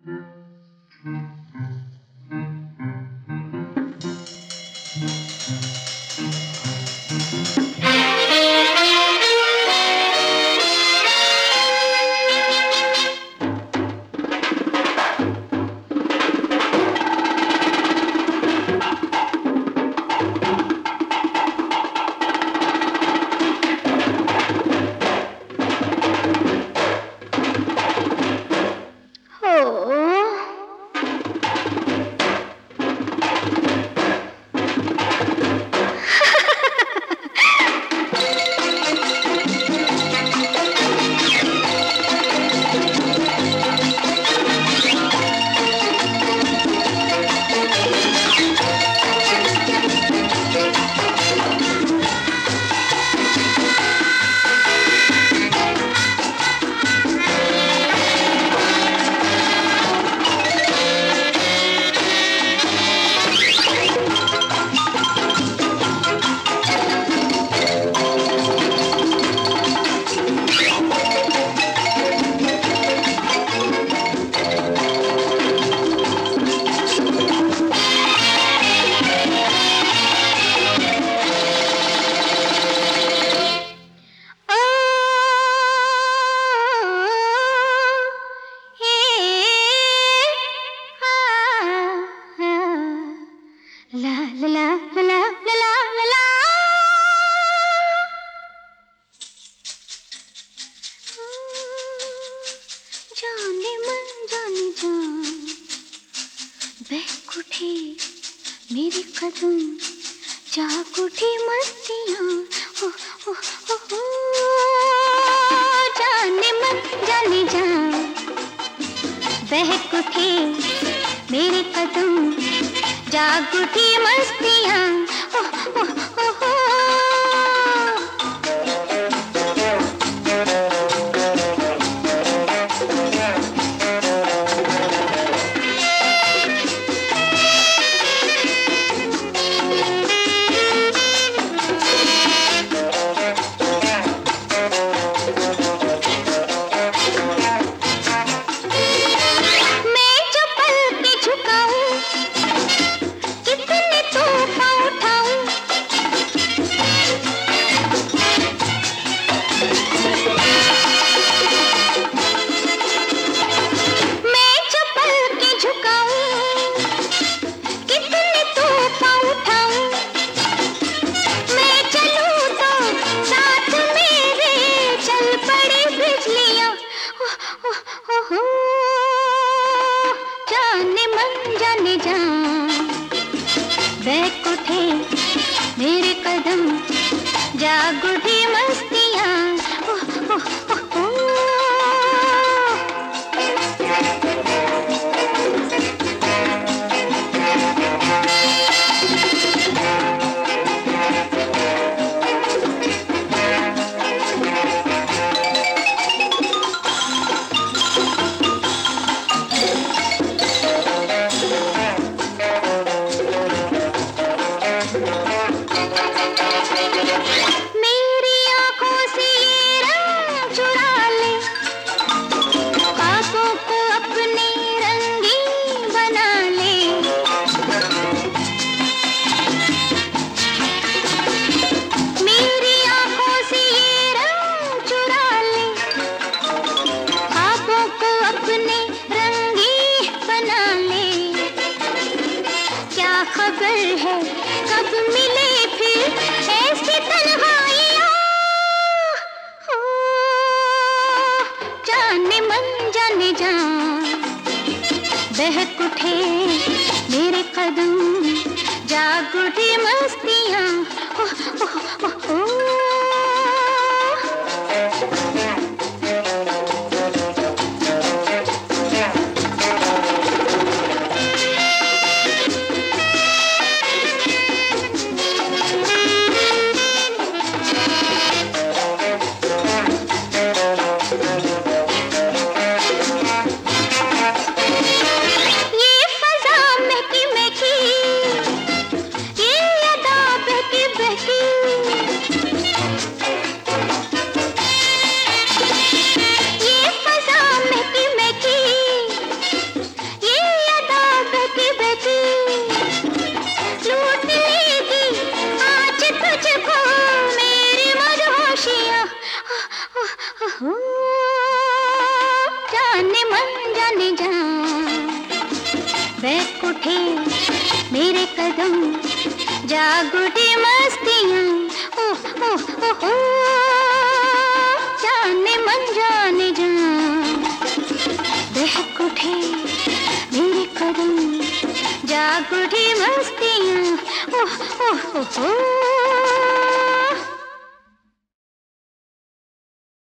जाने मन जाने जा बहक उठे मेरे कदम जाग उठी मस्तियाँ हो हो हो हो जाने मन जाने जा बहक उठे मेरे कदम जाग उठी मस्तियाँ हो हो हो हो जाने जा बहक उठे मेरे कदम जाग उठी मस्तियाँ ओ, ओ, ओ, ओ। खबर है कब मिले फिर ऐसी तन्हाइयाँ हो जाने मन जाने जा बहक उठे मेरे कदम जाग उठी मस्तियाँ हो हो हो हो ये अदा बहकी बहकी कदम जाग उठी मस्तियाँ, ओह ओह ओह ओह, जाने मन जाने जा, बहक उठे मेरे कदम जाग उठी मस्तियाँ, ओह ओह ओह ओह।